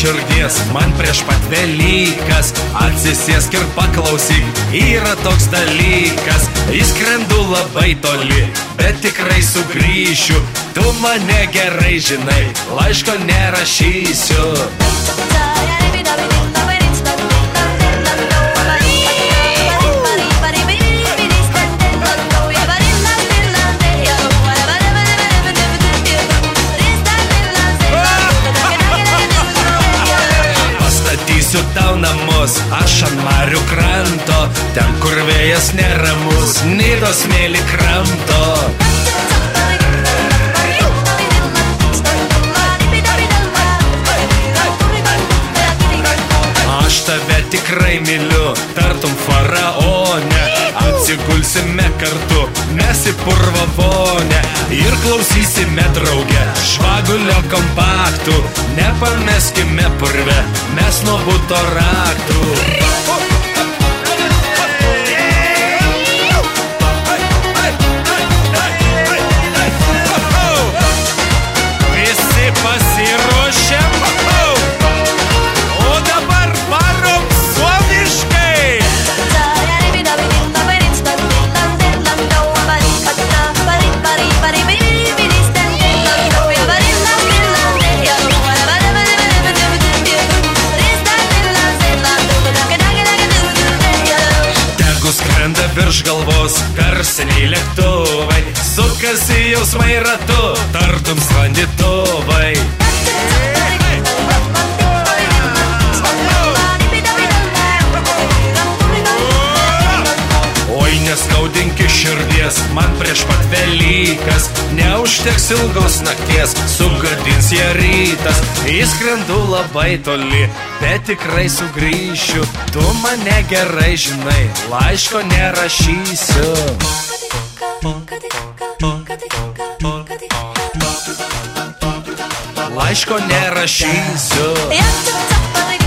širdies, man prieš pat Velykas. Atsisėsk ir paklausyk, yra toks dalykas. Įskrendu labai toli, bet tikrai sugrįšiu. Tu mane gerai žinai, laiško nerašysiu. Pastatysiu tau namus, aš ant marių kranto, ten kur vėjas neramus, Nidos smėlį kramto. Aš tave tikrai myliu, tartum faraone. Atsigulsime kartu, mes į purvo vonę ir klausysime drauge Švagulio kompaktų. Nepameskime purve, mes nuo buto raktų. Visi pasiruošėm? O dabar varom suomiškai! Tegu skrenda virš galvos garsiniai lėktuvai, sukasi jausmai ratu, tartum sklandytuvai. Oi, neskaudinki širdies, man prieš pat Velykas. Neužteks ilgos nakties, sugadins ją rytas. Įskrendu labai toli, bet tikrai sugrįšiu. Tu mane gerai žinai, laiško nerašysiu. Laiško nerašysiu.